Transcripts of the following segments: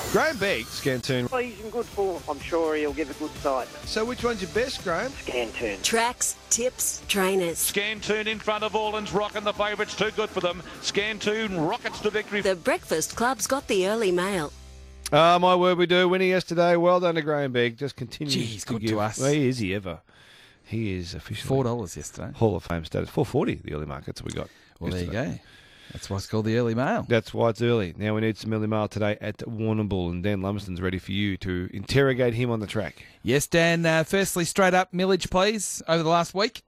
Graham Begg, Scantoon. Well, he's in good form. I'm sure he'll give a good side. So which one's your best, Graham? Scantoon. Tracks, tips, trainers. Scantoon in front of Allens, rocking the favourites, too good for them. Scantoon rockets to victory. The Breakfast Club's got the early mail. My word, we do. Winning yesterday. Well done to Graham Begg. Just continues He's to good give. to us. Well, he is he ever. He is officially $4 yesterday. Hall of Fame status. $4.40 the early markets we got. Well, there you yesterday. go. That's why it's called the early mail. That's why it's early. Now we need some early mail today at Warrnambool, and Dan Lumsden's ready for you to interrogate him on the track. Yes, Dan. Firstly, straight up millage, please, over the last week.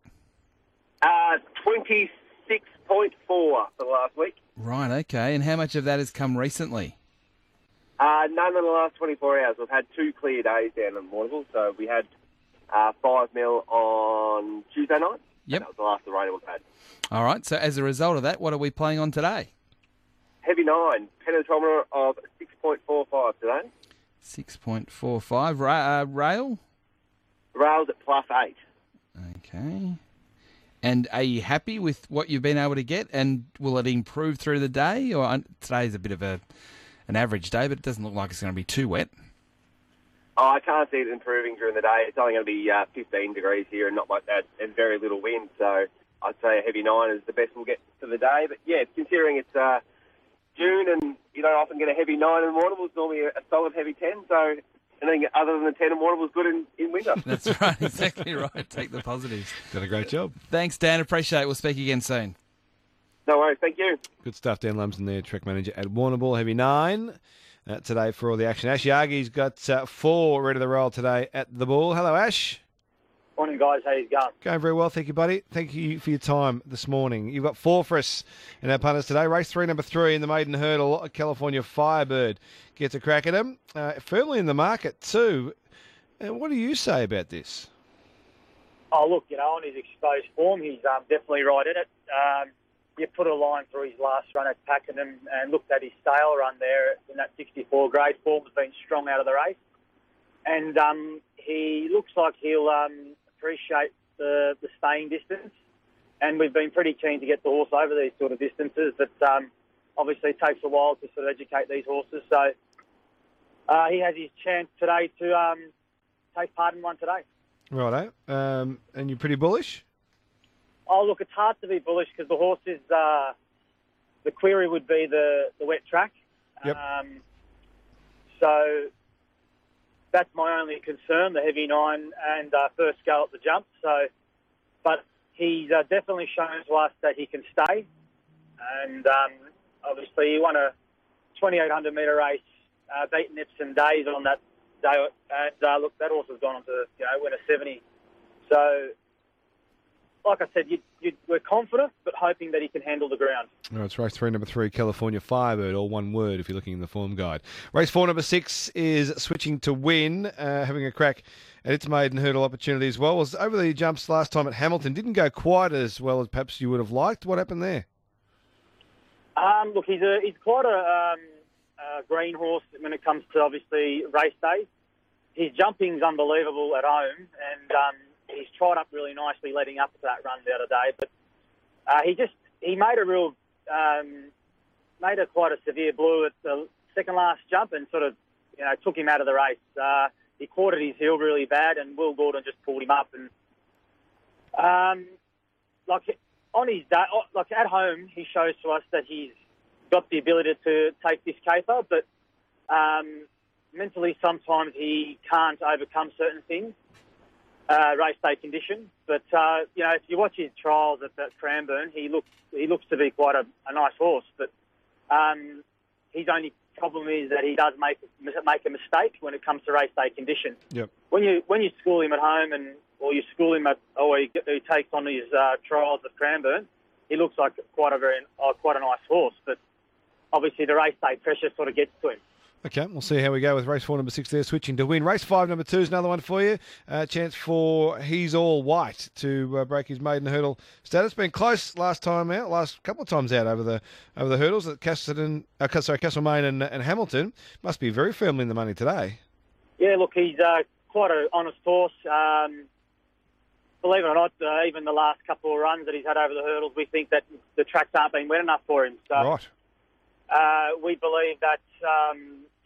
26.4 for the last week. Right, okay. And how much of that has come recently? None in the last 24 hours. We've had 2 clear days down in Warrnambool. So we had 5 mil on Tuesday night. Yep. That was the last the rain we've had. All right, so as a result of that, what are we playing on today? Heavy 9, penetrometer of 6.45 today. 6.45. Rail? Rails at +8. Okay. And are you happy with what you've been able to get? And will it improve through the day? Or today's a bit of an average day, but it doesn't look like it's going to be too wet. Oh, I can't see it improving during the day. It's only going to be 15 degrees here and not like that, and very little wind. So I'd say a heavy 9 is the best we'll get for the day. But yeah, considering it's June and you don't often get a heavy 9 in Warrnambool, it's normally a solid heavy 10. So anything other than the 10 in Warrnambool is good in winter. That's right, exactly right. Take the positives. Done a great job. Thanks, Dan. Appreciate it. We'll speak again soon. No worries. Thank you. Good stuff, Dan Lumsden there, track manager at Warrnambool. Heavy 9 today for all the action. Ash Yagi's got 4 ready to roll today at the ball. Hello, Ash. Morning, guys. How you going? Going very well, thank you, buddy. Thank you for your time this morning. You've got 4 for us in our punters today. Race 3, number 3 in the maiden hurdle. California Firebird gets a crack at him. Firmly in the market too. What do you say about this? Oh, look, on his exposed form, he's definitely right in it. You put a line through his last run at Pakenham and looked at his sale run there in that 64 grade. Form has been strong out of the race. And he looks like he'll appreciate the staying distance. And we've been pretty keen to get the horse over these sort of distances. But obviously it takes a while to sort of educate these horses. So he has his chance today to take part in one today. Righto. And you're pretty bullish? Oh, look, it's hard to be bullish because the horse is, the query would be the wet track. Yep. So that's my only concern, the heavy 9 and first go at the jump. So, but he's definitely shown to us that he can stay. And obviously he won a 2,800 metre race, beaten Epsom Days on that day. And look, that horse has gone on to win a 70. So, like I said, we're confident, but hoping that he can handle the ground. Oh, it's race 3, number 3, California Firebird, all one word if you're looking in the form guide. Race 4, number 6 is switching to win, having a crack at its maiden hurdle opportunity as well. Was over the jumps last time at Hamilton, didn't go quite as well as perhaps you would have liked. What happened there? Look, he's quite a green horse when it comes to obviously race days. His jumping's unbelievable at home, and he's tried up really nicely leading up to that run the other day. But he made a real quite a severe blue at the second last jump and sort of took him out of the race. He caught at his heel really bad, and Will Gordon just pulled him up. And on his day, like at home, he shows to us that he's got the ability to take this caper, but mentally sometimes he can't overcome certain things. Race day condition, but if you watch his trials at Cranbourne, he looks to be quite a nice horse. But his only problem is that he does make a mistake when it comes to race day condition. Yep. When you school him at home or you school him he takes on his trials at Cranbourne, he looks like quite a nice horse. But obviously the race day pressure sort of gets to him. Okay, we'll see how we go with race 4, number 6 there, switching to win. Race 5, number 2 is another one for you. Chance for He's All White to break his maiden hurdle status. Been close last couple of times out over the hurdles at Castlemaine and Hamilton. Must be very firmly in the money today. Yeah, look, he's quite an honest horse. Believe it or not, even the last couple of runs that he's had over the hurdles, we think that the tracks aren't been wet enough for him. So Right. we believe that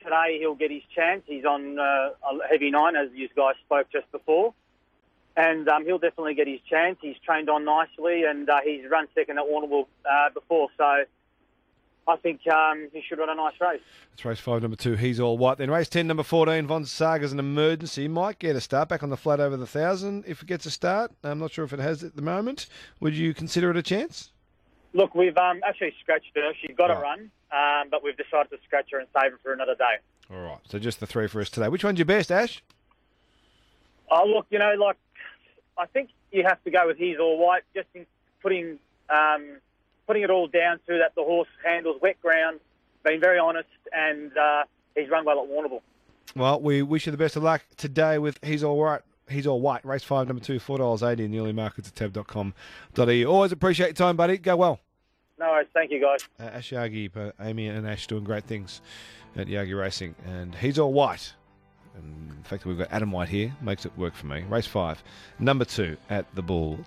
today he'll get his chance. He's on a heavy 9, as you guys spoke just before. And he'll definitely get his chance. He's trained on nicely, and he's run second at Warrnambool before. So I think he should run a nice race. It's race 5, number 2, He's All White. Then race 10, number 14, Von Saga's An Emergency. Might get a start back on the flat over the 1,000 if it gets a start. I'm not sure if it has at the moment. Would you consider it a chance? Look, we've actually scratched her. She's got Right. a run, but we've decided to scratch her and save her for another day. All right. So just the 3 for us today. Which one's your best, Ash? Oh, look, I think you have to go with He's All White, just in putting it all down to that the horse handles wet ground, being very honest, and he's run well at Warrnambool. Well, we wish you the best of luck today with He's All Right. He's All White. Race 5, number 2, $4.80 in the early markets at tab.com.au. Always appreciate your time, buddy. Go well. No worries. Thank you, guys. Ash Yagi, Amy and Ash doing great things at Yagi Racing. And He's All White. And the fact that we've got Adam White here makes it work for me. Race 5, number 2 at the Bull.